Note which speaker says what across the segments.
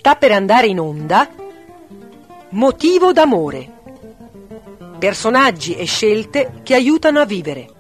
Speaker 1: Sta per andare in onda Motivo d'amore. Personaggi e scelte che aiutano a vivere.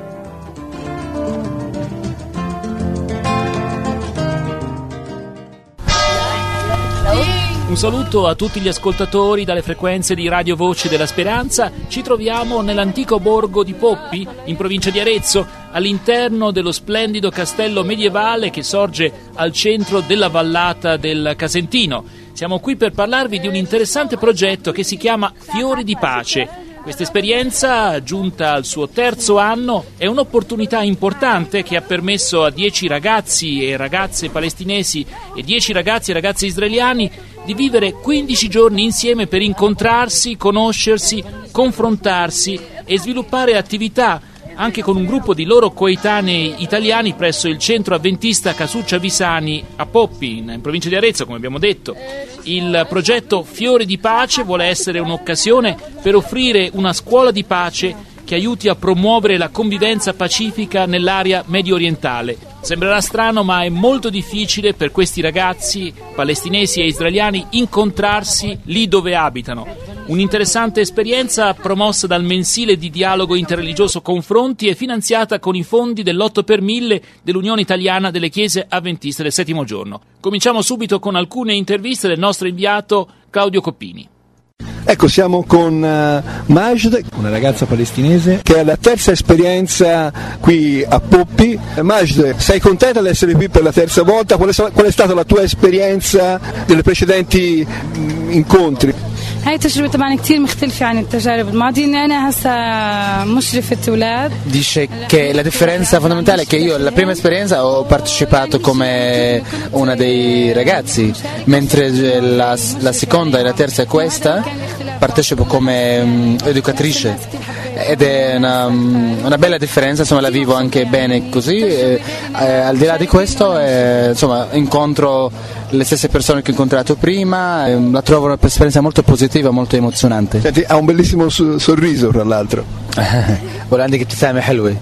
Speaker 2: Un saluto a tutti gli ascoltatori dalle frequenze di Radio Voce della Speranza. Ci troviamo nell'antico borgo di Poppi, in provincia di Arezzo, all'interno dello splendido castello medievale che sorge al centro della vallata del Casentino. Siamo qui per parlarvi di un interessante progetto che si chiama Fiori di Pace. Questa esperienza, giunta al suo terzo anno, è un'opportunità importante che ha permesso a 10 ragazzi e ragazze palestinesi e 10 ragazzi e ragazze israeliani di vivere 15 giorni insieme per incontrarsi, conoscersi, confrontarsi e sviluppare attività anche con un gruppo di loro coetanei italiani presso il centro avventista Casuccia Visani a Poppi, in provincia di Arezzo, come abbiamo detto. Il progetto Fiori di Pace vuole essere un'occasione per offrire una scuola di pace che aiuti a promuovere la convivenza pacifica nell'area medio orientale. Sembrerà strano, ma è molto difficile per questi ragazzi palestinesi e israeliani incontrarsi lì dove abitano. Un'interessante esperienza promossa dal mensile di dialogo interreligioso Confronti e finanziata con i fondi dell'8 per 1000 dell'Unione Italiana delle Chiese Avventiste del Settimo Giorno. Cominciamo subito con alcune interviste del nostro inviato Claudio Coppini.
Speaker 3: Ecco, siamo con Majd,
Speaker 4: una ragazza palestinese
Speaker 3: che è la terza esperienza qui a Poppi. Majd, sei contenta di essere qui per la terza volta? Qual è stata la tua esperienza delle precedenti incontri?
Speaker 5: هاي التجربة طبعا كتير مختلفة عن التجارب الماضية إني أنا هسا مشرفة أولاد.
Speaker 6: Dice che la differenza fondamentale è che io alla prima esperienza ho partecipato come una dei ragazzi, mentre la seconda e la terza è questa, partecipo come educatrice. Ed è una bella differenza, insomma la vivo anche bene così, al di là di questo insomma incontro le stesse persone che ho incontrato prima, la trovo un'esperienza molto positiva, molto emozionante.
Speaker 3: Senti, ha un bellissimo sorriso tra l'altro.
Speaker 6: Volendo che ti stai حلوة.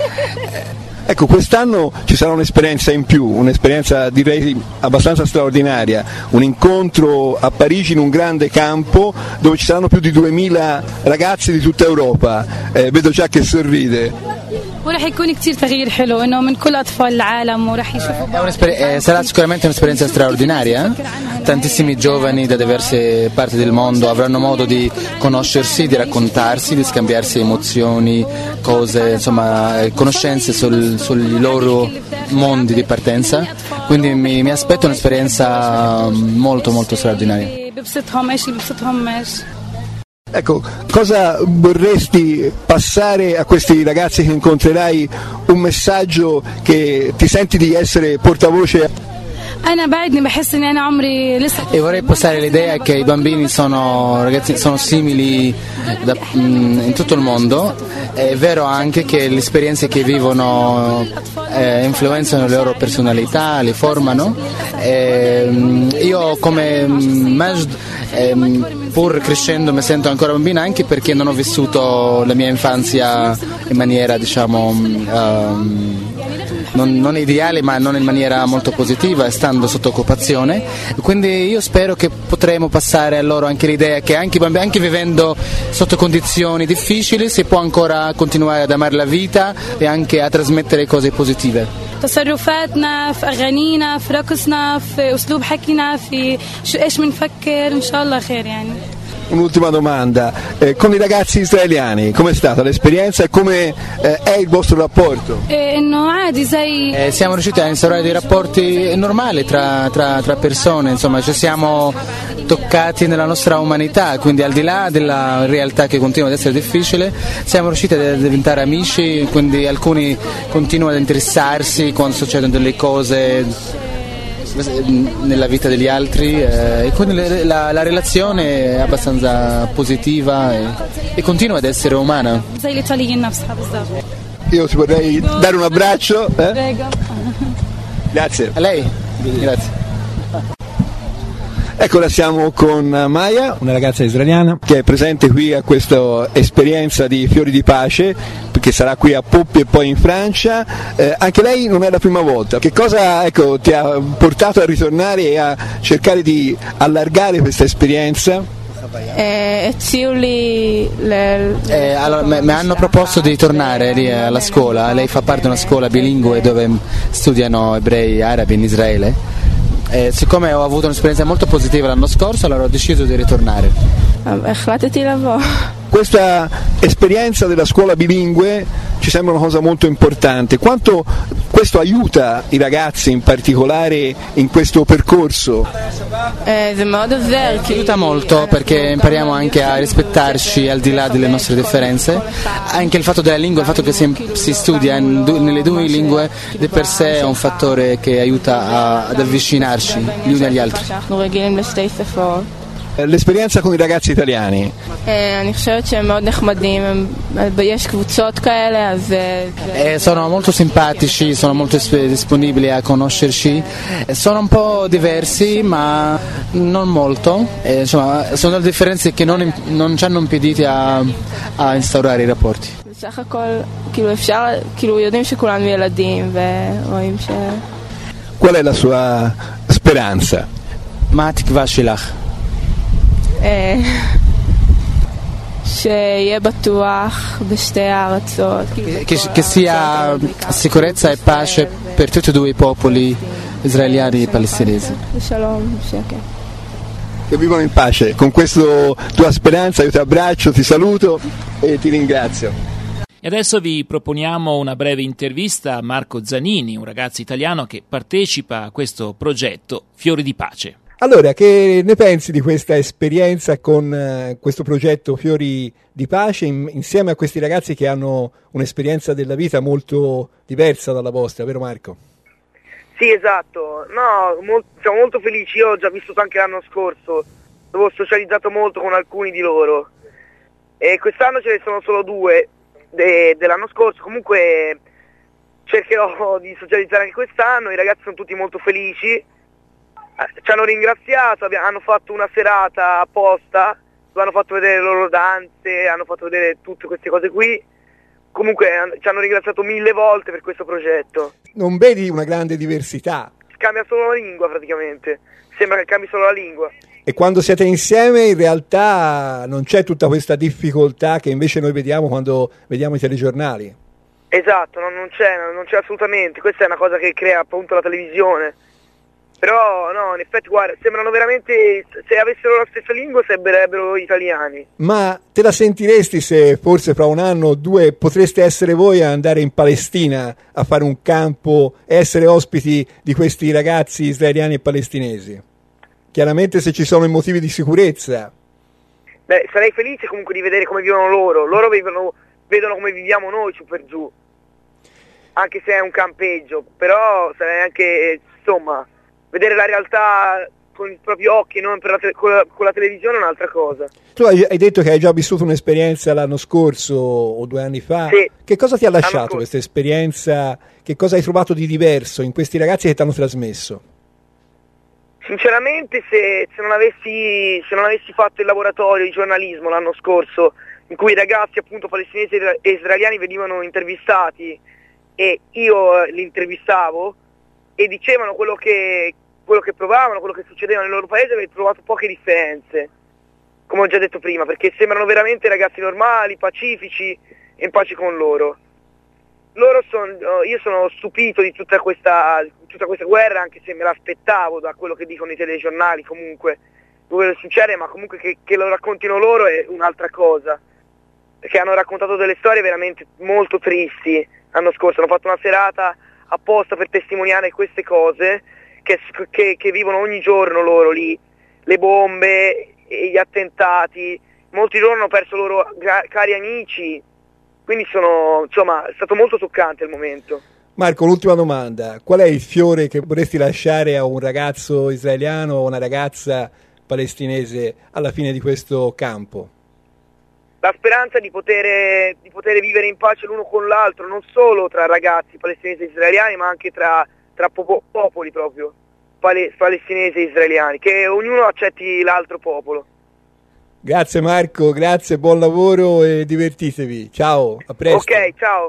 Speaker 3: Ecco, quest'anno ci sarà un'esperienza in più, un'esperienza direi abbastanza straordinaria, un incontro a Parigi in un grande campo dove ci saranno più di 2000 ragazzi di tutta Europa. Vedo già che sorride.
Speaker 5: وراح يكون كتير تغيير حلو إنه من كل أطفال العالم وراح يشوفوا.
Speaker 6: Sarà sicuramente un'esperienza straordinaria. Tantissimi giovani da diverse parti del mondo avranno modo di conoscersi, di raccontarsi, di scambiarsi emozioni, cose, insomma, conoscenze sui loro mondi di partenza. Quindi mi aspetto un'esperienza molto molto straordinaria.
Speaker 3: Ecco, cosa vorresti passare a questi ragazzi che incontrerai, un messaggio che ti senti di essere portavoce?
Speaker 6: E vorrei passare l'idea che i bambini sono simili in tutto il mondo. È vero anche che le esperienze che vivono influenzano le loro personalità, le formano. Io come Majd, pur crescendo mi sento ancora bambina, anche perché non ho vissuto la mia infanzia in maniera, diciamo, non ideale, ma non in maniera molto positiva, stando sotto occupazione. Quindi io spero che potremo passare a loro anche l'idea che anche vivendo sotto condizioni difficili si può ancora continuare ad amare la vita e anche a trasmettere cose positive.
Speaker 5: تصرفاتنا في أغانينا في رقصنا في أسلوب حكينا في إيش بنفكر إن شاء الله خير يعني.
Speaker 3: Un'ultima domanda, con i ragazzi israeliani com'è stata l'esperienza e come è il vostro rapporto?
Speaker 6: Siamo riusciti a instaurare dei rapporti normali tra persone, insomma ci siamo toccati nella nostra umanità, quindi al di là della realtà che continua ad essere difficile siamo riusciti a diventare amici, quindi alcuni continuano ad interessarsi quando succedono delle cose nella vita degli altri, e quindi la relazione è abbastanza positiva e continua ad essere umana.
Speaker 3: Io ti vorrei dare un abbraccio. Grazie.
Speaker 6: A lei. Grazie.
Speaker 3: Ecco, siamo con Maya,
Speaker 4: una ragazza israeliana
Speaker 3: che è presente qui a questa esperienza di Fiori di Pace, che sarà qui a Poppi e poi in Francia. Anche lei non è la prima volta. Che cosa ti ha portato a ritornare e a cercare di allargare questa esperienza?
Speaker 6: Allora, mi hanno proposto di tornare lì alla scuola. Lei fa parte di una scuola bilingue dove studiano ebrei arabi in Israele. Siccome ho avuto un'esperienza molto positiva l'anno scorso, allora ho deciso di ritornare.
Speaker 3: Questa esperienza della scuola bilingue ci sembra una cosa molto importante. Quanto questo aiuta i ragazzi in particolare in questo percorso?
Speaker 6: Aiuta molto perché impariamo anche a rispettarci al di là delle nostre differenze. Anche il fatto della lingua, il fatto che si studia nelle due lingue di per sé è un fattore che aiuta ad avvicinarci gli uni agli altri.
Speaker 3: L'esperienza con i ragazzi italiani?
Speaker 6: Sono molto simpatici, sono molto disponibili a conoscerci, sono un po' diversi ma non molto, insomma sono delle differenze che non ci hanno impediti a instaurare i rapporti.
Speaker 3: Qual è la sua speranza?
Speaker 6: מה התקווה שלך?
Speaker 5: שיהיה בטוח בשתי הארצות.
Speaker 6: Che sia sicurezza e pace per tutti e due i popoli israeliani e palestinesi.
Speaker 5: שלום, שקט.
Speaker 3: Che vivono in pace. Con questa tua speranza io ti abbraccio, ti saluto e ti ringrazio.
Speaker 2: E adesso vi proponiamo una breve intervista a Marco Zanini, un ragazzo italiano che partecipa a questo progetto Fiori di Pace.
Speaker 3: Allora, che ne pensi di questa esperienza con questo progetto Fiori di Pace insieme a questi ragazzi che hanno un'esperienza della vita molto diversa dalla vostra, vero Marco?
Speaker 4: Sì, esatto. No, siamo molto felici. Io ho già vissuto anche l'anno scorso, dove ho socializzato molto con alcuni di loro. E quest'anno ce ne sono solo due dell'anno scorso. Comunque cercherò di socializzare anche quest'anno. I ragazzi sono tutti molto felici. Ci hanno ringraziato, hanno fatto una serata apposta, hanno fatto vedere le loro danze, hanno fatto vedere tutte queste cose qui. Comunque ci hanno ringraziato 1000 volte per questo progetto.
Speaker 3: Non vedi una grande diversità?
Speaker 4: Cambia solo la lingua praticamente, sembra che cambi solo la lingua.
Speaker 3: E quando siete insieme in realtà non c'è tutta questa difficoltà che invece noi vediamo quando vediamo i telegiornali?
Speaker 4: Esatto, non c'è assolutamente, questa è una cosa che crea appunto la televisione. Però no, in effetti guarda, sembrano veramente, se avessero la stessa lingua sembrerebbero italiani.
Speaker 3: Ma te la sentiresti se forse fra un anno o due potreste essere voi a andare in Palestina a fare un campo e essere ospiti di questi ragazzi israeliani e palestinesi? Chiaramente se ci sono i motivi di sicurezza.
Speaker 4: Beh, sarei felice comunque di vedere come vivono loro. Loro vedono come viviamo noi su per giù. Anche se è un campeggio, però sarei anche, insomma, vedere la realtà con i propri occhi e non con la televisione è un'altra cosa.
Speaker 3: Tu hai detto che hai già vissuto un'esperienza l'anno scorso o 2 anni fa.
Speaker 4: Sì.
Speaker 3: Che cosa ti ha lasciato questa esperienza? Che cosa hai trovato di diverso in questi ragazzi che ti hanno trasmesso?
Speaker 4: Sinceramente se non avessi fatto il laboratorio di giornalismo l'anno scorso, in cui i ragazzi appunto palestinesi e israeliani venivano intervistati e io li intervistavo e dicevano quello che provavano, quello che succedeva nel loro paese, avrei trovato poche differenze, come ho già detto prima, perché sembrano veramente ragazzi normali, pacifici e in pace con loro. Io sono stupito di tutta questa guerra, anche se me l'aspettavo da quello che dicono i telegiornali, comunque dove succede, ma comunque che lo raccontino loro è un'altra cosa, perché hanno raccontato delle storie veramente molto tristi l'anno scorso, hanno fatto una serata apposta per testimoniare queste cose che vivono ogni giorno loro lì, le bombe e gli attentati, molti di loro hanno perso loro cari amici, quindi insomma, è stato molto toccante il momento.
Speaker 3: Marco, l'ultima domanda, qual è il fiore che vorresti lasciare a un ragazzo israeliano o una ragazza palestinese alla fine di questo campo?
Speaker 4: La speranza di poter vivere in pace l'uno con l'altro, non solo tra ragazzi palestinesi e israeliani, ma anche tra popoli proprio, palestinesi e israeliani, che ognuno accetti l'altro popolo.
Speaker 3: Grazie Marco, grazie, buon lavoro e divertitevi. Ciao, a presto.
Speaker 4: Ok, ciao.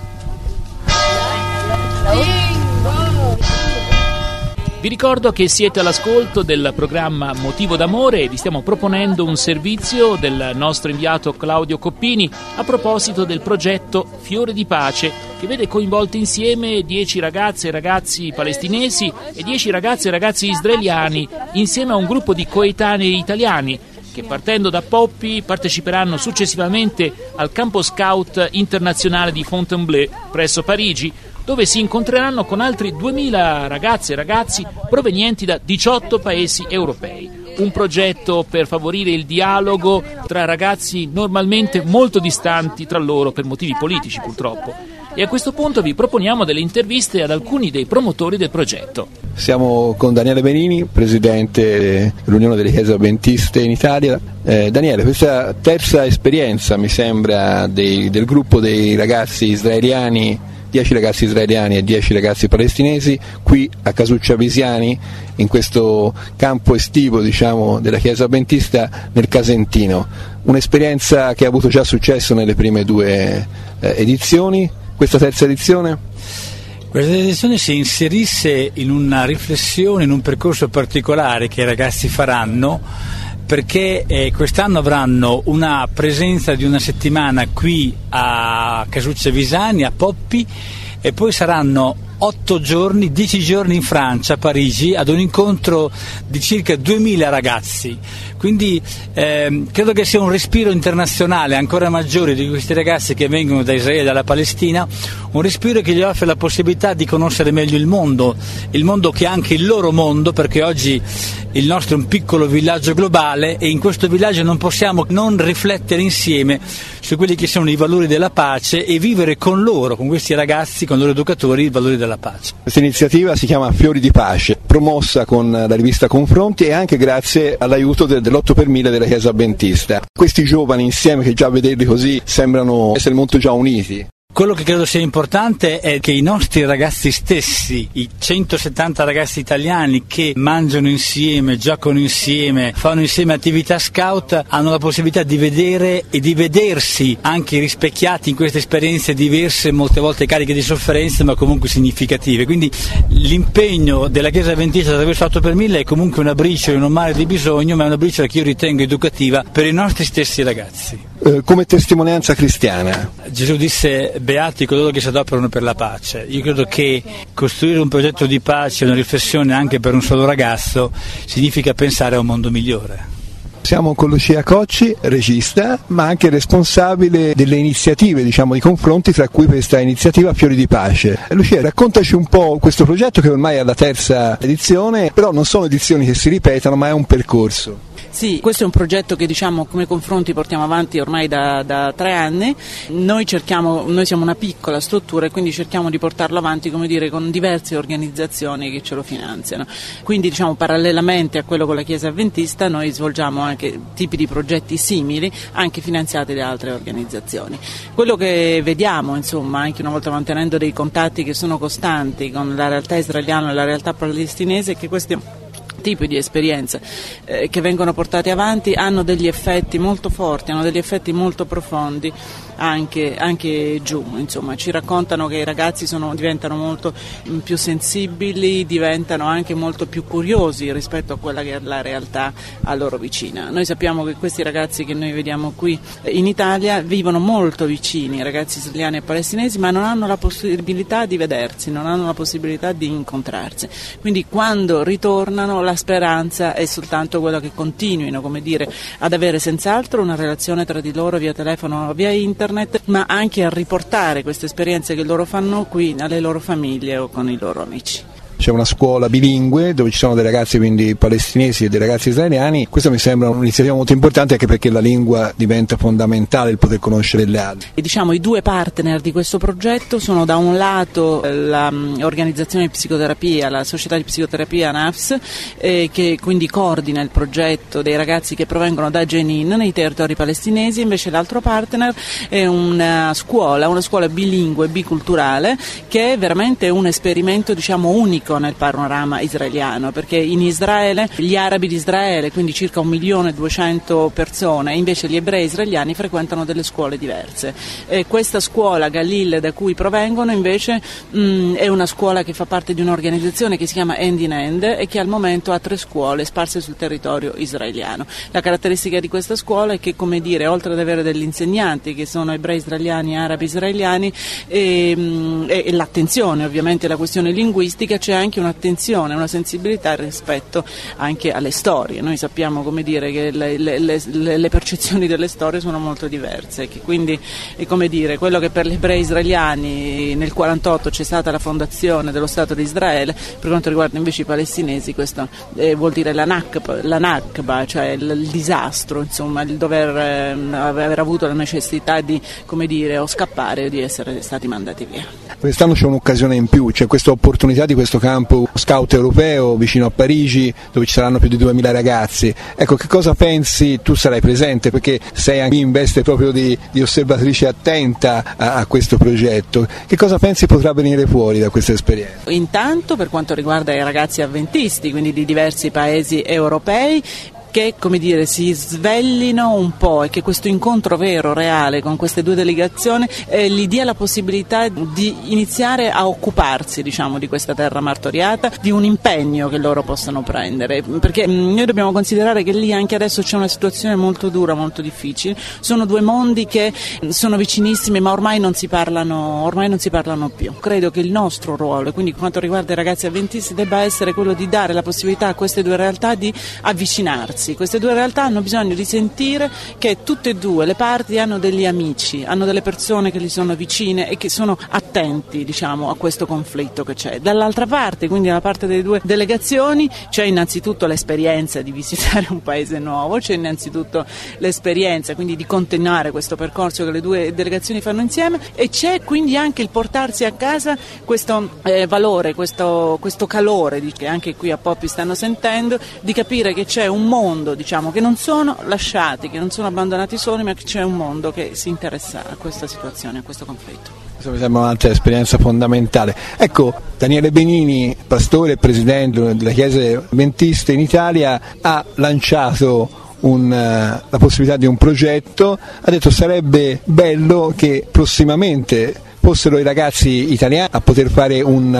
Speaker 2: Vi ricordo che siete all'ascolto del programma Motivo d'amore e vi stiamo proponendo un servizio del nostro inviato Claudio Coppini a proposito del progetto Fiore di Pace, che vede coinvolti insieme 10 ragazze e ragazzi palestinesi e 10 ragazze e ragazzi israeliani insieme a un gruppo di coetanei italiani che, partendo da Poppi, parteciperanno successivamente al campo scout internazionale di Fontainebleau presso Parigi, dove si incontreranno con altri 2000 ragazze e ragazzi provenienti da 18 paesi europei. Un progetto per favorire il dialogo tra ragazzi normalmente molto distanti tra loro per motivi politici, purtroppo. E a questo punto vi proponiamo delle interviste ad alcuni dei promotori del progetto.
Speaker 3: Siamo con Daniele Benini, presidente dell'Unione delle Chiese Adventiste in Italia. Daniele, questa terza esperienza, mi sembra, del gruppo dei ragazzi israeliani, 10 ragazzi israeliani e 10 ragazzi palestinesi, qui a Casuccia Visiani, in questo campo estivo, diciamo, della Chiesa Adventista nel Casentino. Un'esperienza che ha avuto già successo nelle prime 2 edizioni. Questa terza edizione?
Speaker 7: Questa edizione si inserisse in una riflessione, in un percorso particolare che i ragazzi faranno, perché quest'anno avranno una presenza di una settimana qui a Casuccia Visiani, a Poppi, e poi saranno 10 giorni in Francia, a Parigi, ad un incontro di circa 2000 ragazzi. Quindi credo che sia un respiro internazionale ancora maggiore di questi ragazzi che vengono da Israele e dalla Palestina, un respiro che gli offre la possibilità di conoscere meglio il mondo che è anche il loro mondo, perché oggi il nostro è un piccolo villaggio globale e in questo villaggio non possiamo non riflettere insieme su quelli che sono i valori della pace e vivere con loro, con questi ragazzi, con i loro educatori, i valori della pace.
Speaker 3: Questa iniziativa si chiama Fiori di Pace, promossa con la rivista Confronti e anche grazie all'aiuto dell'8 per 1000 della Chiesa Adventista. Questi giovani insieme, che già a vederli così sembrano essere molto già uniti.
Speaker 7: Quello che credo sia importante è che i nostri ragazzi stessi, i 170 ragazzi italiani che mangiano insieme, giocano insieme, fanno insieme attività scout, hanno la possibilità di vedere e di vedersi anche rispecchiati in queste esperienze diverse, molte volte cariche di sofferenze ma comunque significative. Quindi l'impegno della Chiesa Adventista attraverso 8 per 1000 è comunque una briciola in un mare di bisogno, ma è una briciola che io ritengo educativa per i nostri stessi ragazzi.
Speaker 3: Come testimonianza cristiana,
Speaker 7: Gesù disse: beati coloro che si adoperano per la pace. Io credo che costruire un progetto di pace, una riflessione anche per un solo ragazzo, significa pensare a un mondo migliore.
Speaker 3: Siamo con Lucia Cocci, regista, ma anche responsabile delle iniziative, diciamo, di confronti, tra cui questa iniziativa Fiori di Pace. Lucia, raccontaci un po' questo progetto che ormai è alla terza edizione, però non sono edizioni che si ripetono, ma è un percorso.
Speaker 8: Sì, questo è un progetto che, diciamo, come confronti portiamo avanti ormai da 3 anni. Noi siamo una piccola struttura e quindi cerchiamo di portarlo avanti, come dire, con diverse organizzazioni che ce lo finanziano. Quindi, diciamo, parallelamente a quello con la Chiesa Adventista, noi svolgiamo anche tipi di progetti simili, anche finanziati da altre organizzazioni. Quello che vediamo, insomma, anche una volta mantenendo dei contatti che sono costanti con la realtà israeliana e la realtà palestinese, è che questi tipi di esperienze che vengono portate avanti hanno degli effetti molto forti, hanno degli effetti molto profondi anche giù, insomma, ci raccontano che i ragazzi diventano molto più sensibili, diventano anche molto più curiosi rispetto a quella che è la realtà a loro vicina. Noi sappiamo che questi ragazzi che noi vediamo qui in Italia vivono molto vicini, ragazzi israeliani e palestinesi, ma non hanno la possibilità di vedersi, non hanno la possibilità di incontrarsi. Quindi quando ritornano la speranza è soltanto quello che continuino, come dire, ad avere senz'altro una relazione tra di loro via telefono o via internet, ma anche a riportare queste esperienze che loro fanno qui alle loro famiglie o con i loro amici.
Speaker 3: C'è una scuola bilingue dove ci sono dei ragazzi quindi palestinesi e dei ragazzi israeliani. Questo mi sembra un'iniziativa molto importante, anche perché la lingua diventa fondamentale, il poter conoscere le altre.
Speaker 8: E diciamo i due partner di questo progetto sono da un lato l'organizzazione di psicoterapia, la società di psicoterapia NAFS, che quindi coordina il progetto dei ragazzi che provengono da Jenin nei territori palestinesi. Invece l'altro partner è una scuola bilingue, biculturale, che è veramente un esperimento, diciamo, unico unico nel panorama israeliano, perché in Israele gli arabi di Israele, quindi circa 1.200.000 persone, invece gli ebrei israeliani frequentano delle scuole diverse. E questa scuola Galil da cui provengono invece è una scuola che fa parte di un'organizzazione che si chiama Hand in Hand e che al momento ha 3 scuole sparse sul territorio israeliano. La caratteristica di questa scuola è che, come dire, oltre ad avere degli insegnanti che sono ebrei israeliani e arabi israeliani e l'attenzione ovviamente alla questione linguistica, c'è anche un'attenzione, una sensibilità rispetto anche alle storie. Noi sappiamo, come dire, che le percezioni delle storie sono molto diverse, che quindi come dire, quello che per gli ebrei israeliani nel 48 c'è stata la fondazione dello Stato di Israele, per quanto riguarda invece i palestinesi questo vuol dire la Nakba, cioè il disastro, insomma, il dover aver avuto la necessità di, come dire, o scappare o di essere stati mandati via.
Speaker 3: Quest'anno c'è un'occasione in più, c'è questa opportunità di questo campo scout europeo vicino a Parigi, dove ci saranno più di 2.000 ragazzi. Ecco, che cosa pensi? Tu sarai presente perché sei anche in veste proprio di osservatrice attenta a questo progetto. Che cosa pensi potrà venire fuori da questa esperienza?
Speaker 8: Intanto, per quanto riguarda i ragazzi avventisti, quindi di diversi paesi europei, che, come dire, si svellino un po' e che questo incontro vero, reale con queste 2 delegazioni gli dia la possibilità di iniziare a occuparsi, diciamo, di questa terra martoriata, di un impegno che loro possano prendere, perché noi dobbiamo considerare che lì anche adesso c'è una situazione molto dura, molto difficile, sono 2 mondi che sono vicinissimi ma ormai non si parlano più. Credo che il nostro ruolo, e quindi per quanto riguarda i ragazzi avventisti, debba essere quello di dare la possibilità a queste 2 realtà di avvicinarsi. Queste 2 realtà hanno bisogno di sentire che tutte e 2 le parti hanno degli amici, hanno delle persone che gli sono vicine e che sono attenti, diciamo, a questo conflitto che c'è. Dall'altra parte, quindi dalla parte delle 2 delegazioni, c'è innanzitutto l'esperienza di visitare un paese nuovo, c'è innanzitutto l'esperienza quindi di continuare questo percorso che le 2 delegazioni fanno insieme, e c'è quindi anche il portarsi a casa questo valore, questo calore che anche qui a Poppi stanno sentendo, di capire che c'è un mondo, diciamo, che non sono lasciati, che non sono abbandonati soli, ma che c'è un mondo che si interessa a questa situazione, a questo conflitto.
Speaker 3: Questo mi sembra un'altra esperienza fondamentale. Ecco, Daniele Benini, pastore e presidente delle chiese adventiste in Italia, ha lanciato la possibilità di un progetto, ha detto sarebbe bello che prossimamente fossero i ragazzi italiani a poter fare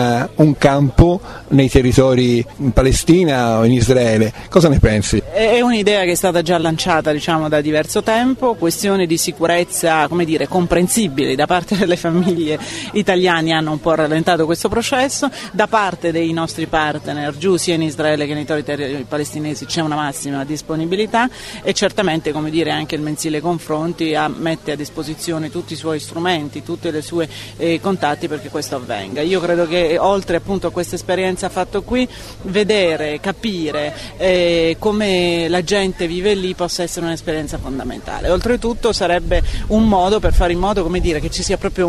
Speaker 3: un campo nei territori in Palestina o in Israele. Cosa ne pensi?
Speaker 8: È un'idea che è stata già lanciata, diciamo, da diverso tempo. Questioni di sicurezza, come dire, comprensibili da parte delle famiglie italiane hanno un po' rallentato questo processo. Da parte dei nostri partner giù, sia in Israele che nei territori palestinesi, c'è una massima disponibilità, e certamente, come dire, anche il mensile Confronti mette a disposizione tutti i suoi strumenti, tutte le sue contatti perché questo avvenga. Io credo che oltre appunto a questa esperienza fatta qui, vedere, capire come la gente vive lì possa essere un'esperienza fondamentale. Oltretutto sarebbe un modo per fare in modo, come dire, che ci sia proprio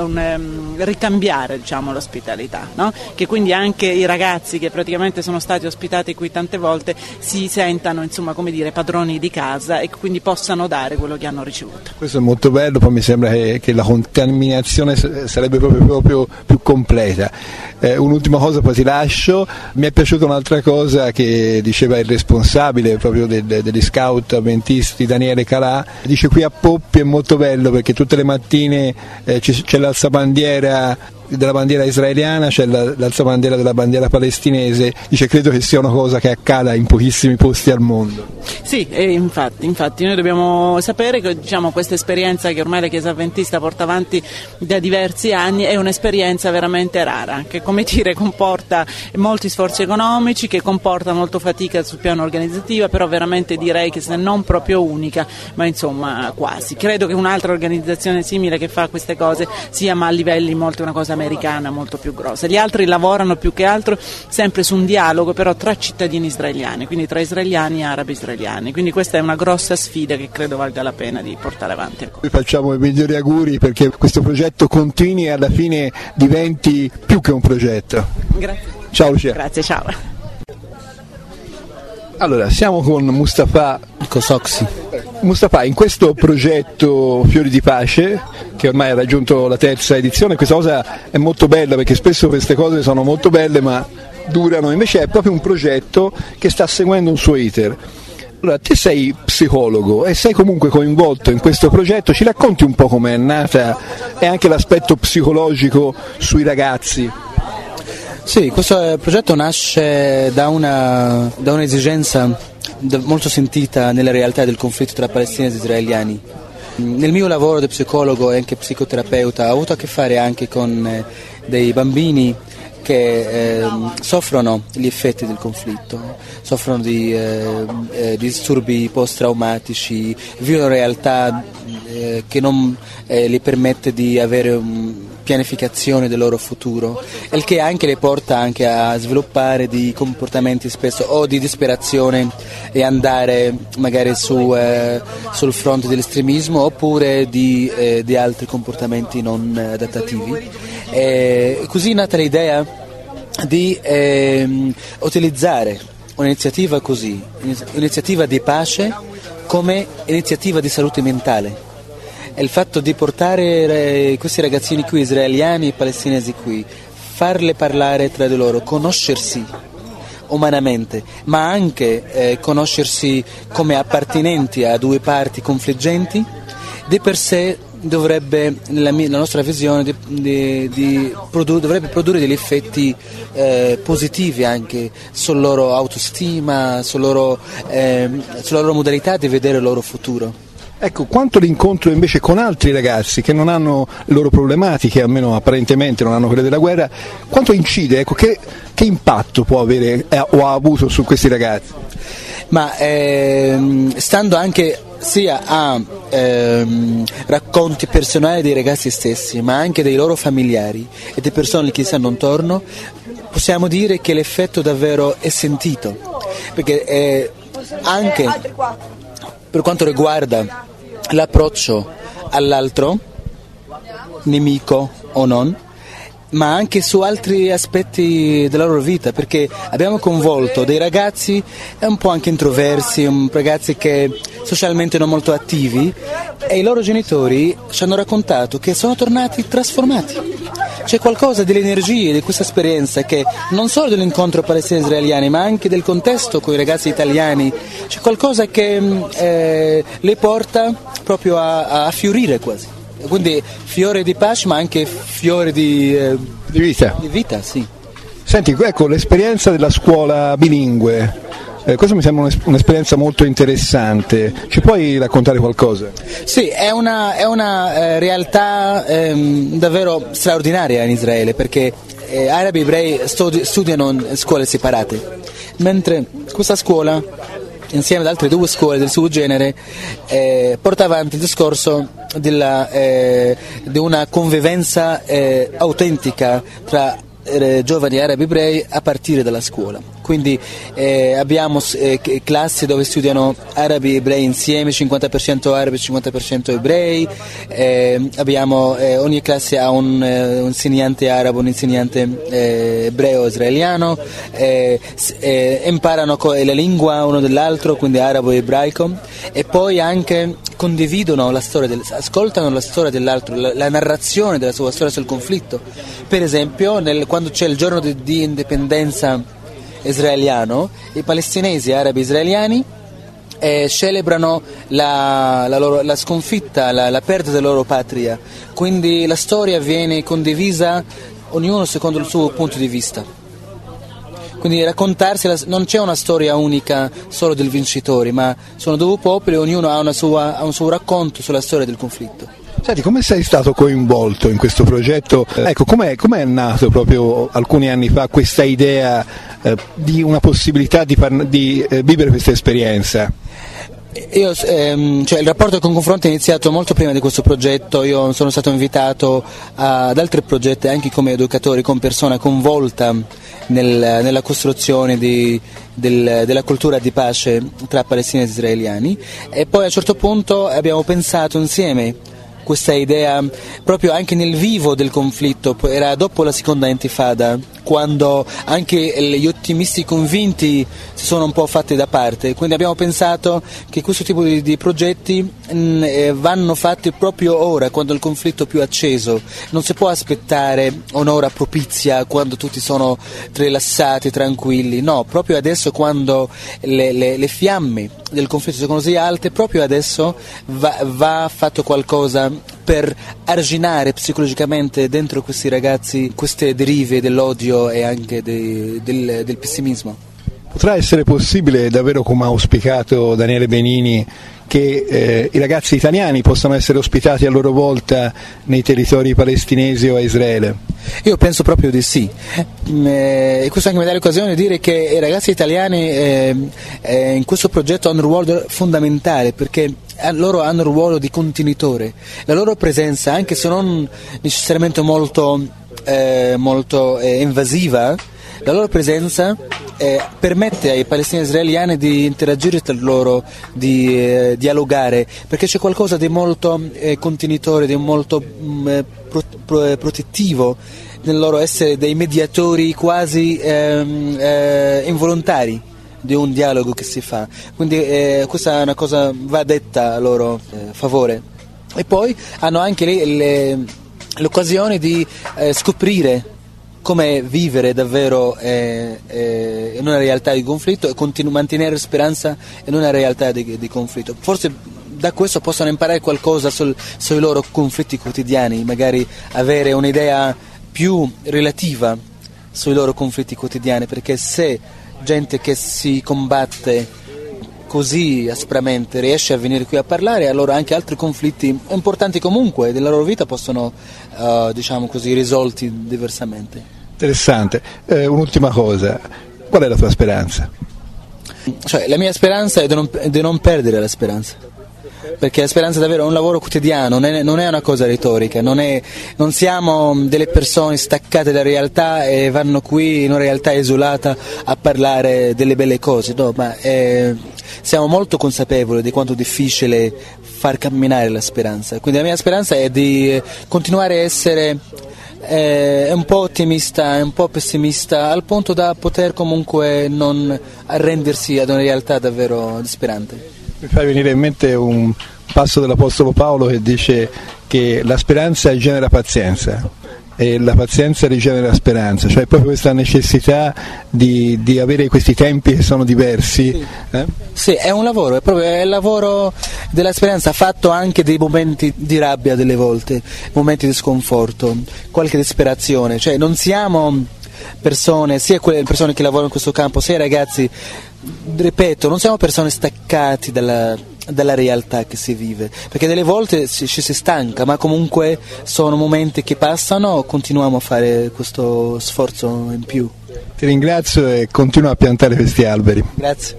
Speaker 8: un ricambiare, diciamo, l'ospitalità, no? Che quindi anche i ragazzi che praticamente sono stati ospitati qui tante volte si sentano, insomma, come dire, padroni di casa e quindi possano dare quello che hanno ricevuto.
Speaker 3: Questo è molto bello, poi mi sembra che la contaminazione sarebbe proprio più completa. Un'ultima cosa, poi ti lascio. Mi è piaciuta un'altra cosa che diceva il responsabile proprio degli scout avventisti, Daniele Calà. Dice: qui a Poppi è molto bello perché tutte le mattine c'è l'alzabandiera della bandiera israeliana, c'è l'alzabandiera della bandiera palestinese. Dice: credo che sia una cosa che accada in pochissimi posti al mondo.
Speaker 8: Sì, infatti noi dobbiamo sapere che, diciamo, questa esperienza che ormai la Chiesa Adventista porta avanti da diversi anni è un'esperienza veramente rara, che, come dire, comporta molti sforzi economici, che comporta molto fatica sul piano organizzativo, però veramente direi che se non proprio unica, ma insomma quasi. Credo che un'altra organizzazione simile che fa queste cose sia, ma a livelli molto una cosa americana, molto più grossa. Gli altri lavorano più che altro sempre su un dialogo però tra cittadini israeliani, quindi tra israeliani e arabi israeliani, quindi questa è una grossa sfida che credo valga la pena di portare avanti.
Speaker 3: Vi facciamo i migliori auguri perché questo progetto continui e alla fine diventi più che un progetto.
Speaker 8: Grazie.
Speaker 3: Ciao Lucia.
Speaker 8: Grazie, ciao.
Speaker 3: Allora, siamo con Mustafa
Speaker 6: Kosoksi.
Speaker 3: Mustafa, in questo progetto Fiori di Pace, che ormai ha raggiunto la 3ª edizione, questa cosa è molto bella perché spesso queste cose sono molto belle ma durano, invece è proprio un progetto che sta seguendo un suo iter. Allora, te sei psicologo e sei comunque coinvolto in questo progetto, ci racconti un po' com'è nata e anche l'aspetto psicologico sui ragazzi?
Speaker 6: Sì, questo progetto nasce da un'esigenza molto sentita nella realtà del conflitto tra palestinesi e israeliani. Nel mio lavoro di psicologo e anche psicoterapeuta ho avuto a che fare anche con dei bambini che soffrono gli effetti del conflitto, soffrono di disturbi post-traumatici, vivono realtà che non gli permette di avere pianificazione del loro futuro, il che anche le porta anche a sviluppare di comportamenti spesso o di disperazione e andare magari sul fronte dell'estremismo oppure di altri comportamenti non adattativi. Così è nata l'idea di utilizzare un'iniziativa così, un'iniziativa di pace come iniziativa di salute mentale. E il fatto di portare questi ragazzini qui, israeliani e palestinesi qui, farle parlare tra di loro, conoscersi umanamente, ma anche conoscersi come appartenenti a due parti confliggenti, di per sé dovrebbe, nella nostra visione, dovrebbe produrre degli effetti positivi anche sulla loro autostima, sulla loro modalità di vedere il loro futuro.
Speaker 3: Ecco, quanto l'incontro invece con altri ragazzi che non hanno le loro problematiche, almeno apparentemente non hanno quelle della guerra, quanto incide, ecco, che impatto può avere o ha avuto su questi ragazzi?
Speaker 6: Ma stando anche sia a racconti personali dei ragazzi stessi, ma anche dei loro familiari e delle persone che stanno intorno, possiamo dire che l'effetto davvero è sentito, perché anche per quanto riguarda l'approccio all'altro, nemico o non, ma anche su altri aspetti della loro vita, perché abbiamo coinvolto dei ragazzi un po' anche introversi, ragazzi che socialmente non molto attivi, e i loro genitori ci hanno raccontato che sono tornati trasformati. C'è qualcosa delle energie di questa esperienza, che non solo dell'incontro palestinesi-israeliani, ma anche del contesto con i ragazzi italiani, c'è qualcosa che le porta proprio a fiorire quasi. Quindi fiore di pace, ma anche fiore di
Speaker 3: vita.
Speaker 6: Di vita, sì.
Speaker 3: Senti, ecco l'esperienza della scuola bilingue. Questa mi sembra un'esperienza molto interessante. Ci puoi raccontare qualcosa?
Speaker 6: Sì, è una realtà davvero straordinaria in Israele, perché arabi e ebrei studiano in scuole separate, mentre questa scuola, insieme ad altre due scuole del suo genere, porta avanti il discorso di una convivenza autentica tra giovani arabi ebrei a partire dalla scuola. Quindi abbiamo classi dove studiano arabi e ebrei insieme, 50% arabi e 50% ebrei, abbiamo ogni classe ha un insegnante arabo, un insegnante ebreo israeliano, imparano la lingua uno dell'altro, quindi arabo e ebraico, e poi anche condividono la storia, ascoltano la storia dell'altro, la narrazione della sua storia sul conflitto. Per esempio, quando c'è il giorno di indipendenza israeliano, i palestinesi arabi israeliani celebrano la sconfitta, la perdita della loro patria, quindi la storia viene condivisa ognuno secondo il suo punto di vista. Quindi raccontarsi, non c'è una storia unica solo del vincitore, ma sono due popoli, ognuno ha un suo racconto sulla storia del conflitto.
Speaker 3: Senti, come sei stato coinvolto in questo progetto? Ecco, com'è nato proprio alcuni anni fa questa idea di una possibilità di vivere questa esperienza?
Speaker 6: Il rapporto con confronto è iniziato molto prima di questo progetto. Io sono stato invitato ad altri progetti anche come educatore, come persona coinvolta nella costruzione della cultura di pace tra palestinesi e israeliani, e poi a un certo punto abbiamo pensato insieme questa idea proprio anche nel vivo del conflitto. Era dopo la seconda intifada, quando anche gli ottimisti convinti si sono un po' fatti da parte. Quindi abbiamo pensato che questo tipo di progetti vanno fatti proprio ora, quando il conflitto è più acceso. Non si può aspettare un'ora propizia quando tutti sono rilassati, tranquilli. No, proprio adesso, quando le fiamme del conflitto sono così alte, proprio adesso va fatto qualcosa per arginare psicologicamente dentro questi ragazzi queste derive dell'odio e anche del pessimismo.
Speaker 3: Potrà essere possibile, davvero come ha auspicato Daniele Benini, che i ragazzi italiani possano essere ospitati a loro volta nei territori palestinesi o a Israele?
Speaker 6: Io penso proprio di sì, e questo anche mi dà l'occasione di dire che i ragazzi italiani in questo progetto hanno un ruolo fondamentale, perché loro hanno un ruolo di contenitore. La loro presenza, anche se non necessariamente molto invasiva, la loro presenza permette ai palestinesi israeliani di interagire tra loro, di dialogare, perché c'è qualcosa di molto contenitore, di molto protettivo nel loro essere dei mediatori quasi involontari di un dialogo che si fa. Quindi questa è una cosa, va detta a loro favore. E poi hanno anche l'occasione di scoprire come vivere davvero in una realtà di conflitto e mantenere speranza in una realtà di conflitto. Forse da questo possono imparare qualcosa sui loro conflitti quotidiani, magari avere un'idea più relativa sui loro conflitti quotidiani, perché se gente che si combatte così aspramente riesce a venire qui a parlare, allora anche altri conflitti importanti comunque della loro vita possono diciamo così risolti diversamente.
Speaker 3: Interessante. Un'ultima cosa, qual è la tua speranza?
Speaker 6: Cioè, la mia speranza è di non perdere la speranza, perché la speranza è davvero un lavoro quotidiano, non è una cosa retorica, non siamo delle persone staccate dalla realtà e vanno qui in una realtà isolata a parlare delle belle cose, no, ma siamo molto consapevoli di quanto è difficile far camminare la speranza. Quindi la mia speranza è di continuare a essere un po' ottimista, un po' pessimista, al punto da poter comunque non arrendersi ad una realtà davvero disperante.
Speaker 3: Mi fa venire in mente un passo dell'Apostolo Paolo che dice che la speranza genera pazienza e la pazienza rigenera speranza, cioè proprio questa necessità di avere questi tempi che sono diversi.
Speaker 6: Sì, è un lavoro, è proprio il lavoro della speranza, fatto anche dei momenti di rabbia delle volte, momenti di sconforto, qualche disperazione, cioè non siamo persone, sia quelle persone che lavorano in questo campo, sia i ragazzi, ripeto, non siamo persone staccate dalla realtà che si vive, perché delle volte ci si stanca, ma comunque sono momenti che passano, continuiamo a fare questo sforzo in più.
Speaker 3: Ti ringrazio e continua a piantare questi alberi.
Speaker 6: Grazie.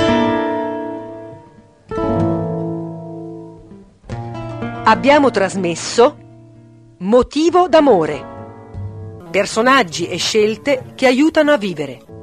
Speaker 1: Abbiamo trasmesso Motivo d'amore. Personaggi e scelte che aiutano a vivere.